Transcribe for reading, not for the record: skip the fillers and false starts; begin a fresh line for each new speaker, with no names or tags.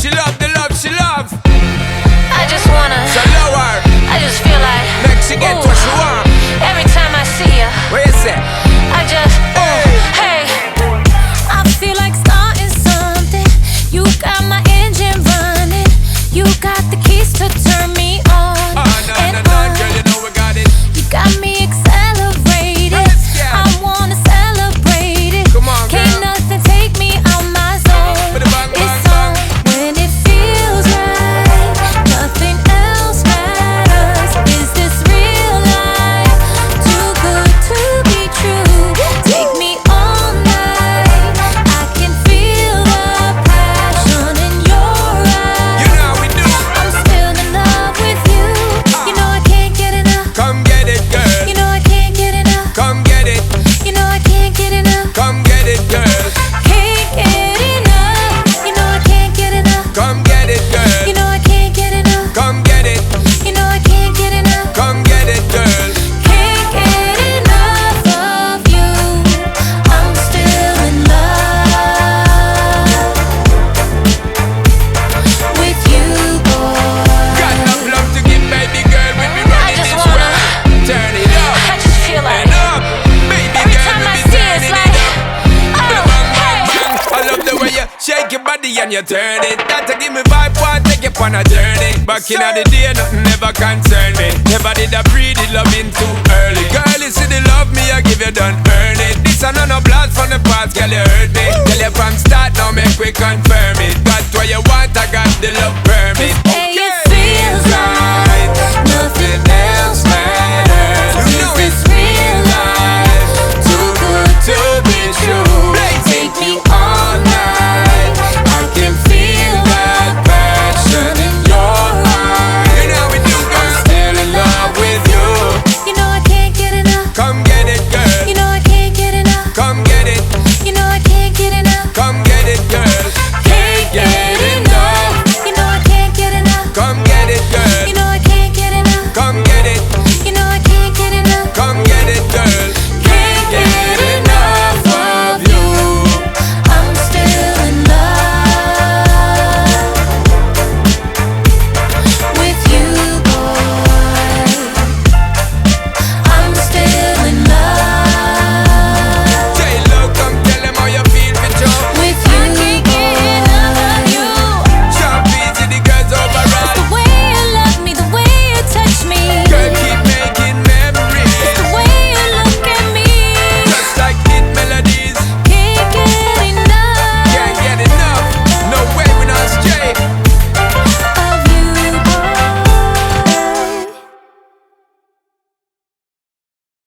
She love the love she love.
I just wanna.
So lower.
I just feel like.
Make she get what she want.
Every time I see ya,
What you say?
I just.
Hey.
Hey. I feel like starting something. You got my engine running. You got the keys to turn me on.
Oh, no,
and
no, no,
on.
girl, you know we got it.
You got me accelerated.
Yes, yeah.
I wanna celebrate it.
Come on,
Can't
girl.
nothing take me out my zone.
Bada bang, bang,
It's on when it feels right. Nothing else matters. Is this real life? Too good to be true. Take me all night. I can feel the passion in your eyes.
You know we do.
I'm still in love with you. You know I can't get enough.
Come get it, girl.
You know I can't get enough.
Come get it.
You know I can't get enough.
Come get it, girl.
Can't get enough. You know I can't get enough.
Come get it, girl.
You know I can't get enough.
Come get it.
You know I can't get enough.
Come get it, girl.
Can't get enough of you. I'm still in love with you, boy.
Got enough love to give, baby girl. We be running
just
this
wanna-
world. Turn it up
I just feel like.
and up, baby
Every
girl.
time
We
I
be
see it,
turning
it's
it
like.
up. Bada
Oh,
bang, bang,
hey.
bang. I love the way you shake your body and you turn it. That'll give me vibe, one take you on a journey. Back in the day, nothing ever concern me. Never did I breathe it, loving too early. Girl, you see the love me, I give you done earn it. This a no blast from the past, girl, you hurt me. Tell you from start, now make we confirm it. Got what you want, I got the love permit.